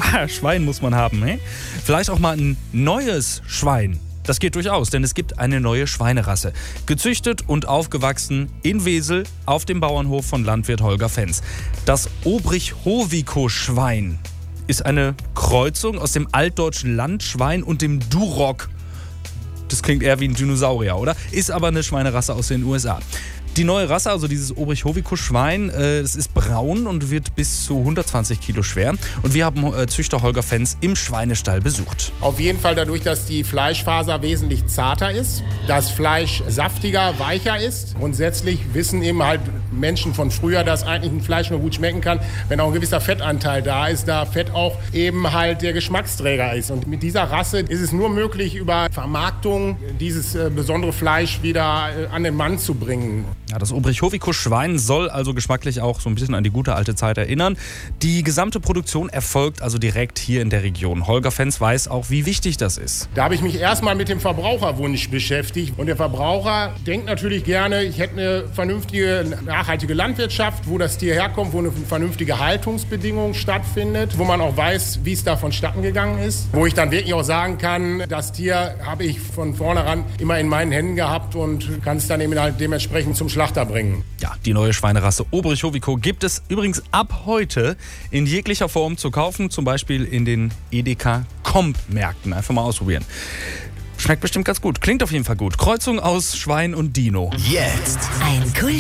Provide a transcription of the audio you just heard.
Schwein muss man haben, ne? Vielleicht auch mal ein neues Schwein. Das geht durchaus, denn es gibt eine neue Schweinerasse. Gezüchtet und aufgewachsen in Wesel auf dem Bauernhof von Landwirt Holger Fenz. Das Obrich-Hovico-Schwein ist eine Kreuzung aus dem altdeutschen Landschwein und dem Duroc. Das klingt eher wie ein Dinosaurier, oder? Ist aber eine Schweinerasse aus den USA. Die neue Rasse, also dieses Obrich-Hovico-Schwein, es ist braun und wird bis zu 120 Kilo schwer. Und wir haben Züchter Holger Fenz im Schweinestall besucht. Auf jeden Fall dadurch, dass die Fleischfaser wesentlich zarter ist, das Fleisch saftiger, weicher ist. Grundsätzlich wissen eben halt Menschen von früher, dass eigentlich ein Fleisch nur gut schmecken kann, wenn auch ein gewisser Fettanteil da ist, da Fett auch eben halt der Geschmacksträger ist. Und mit dieser Rasse ist es nur möglich, über Vermarktung dieses besondere Fleisch wieder an den Mann zu bringen. Ja, das Obrich-Hovico-Schwein soll also geschmacklich auch so ein bisschen an die gute alte Zeit erinnern. Die gesamte Produktion erfolgt also direkt hier in der Region. Holger Fenz weiß auch, wie wichtig das ist. Da habe ich mich erstmal mit dem Verbraucherwunsch beschäftigt. Und der Verbraucher denkt natürlich gerne, ich hätte eine vernünftige, nachhaltige Landwirtschaft, wo das Tier herkommt, wo eine vernünftige Haltungsbedingung stattfindet, wo man auch weiß, wie es da vonstatten gegangen ist. Wo ich dann wirklich auch sagen kann, das Tier habe ich von vornherein immer in meinen Händen gehabt und kann es dann eben halt dementsprechend zum Schlachter bringen. Ja, die neue Schweinerasse Obrich-Hovico gibt es übrigens ab heute in jeglicher Form zu kaufen, zum Beispiel in den Edeka-Comp-Märkten. Einfach mal ausprobieren. Schmeckt bestimmt ganz gut. Klingt auf jeden Fall gut. Kreuzung aus Schwein und Dino. Jetzt ein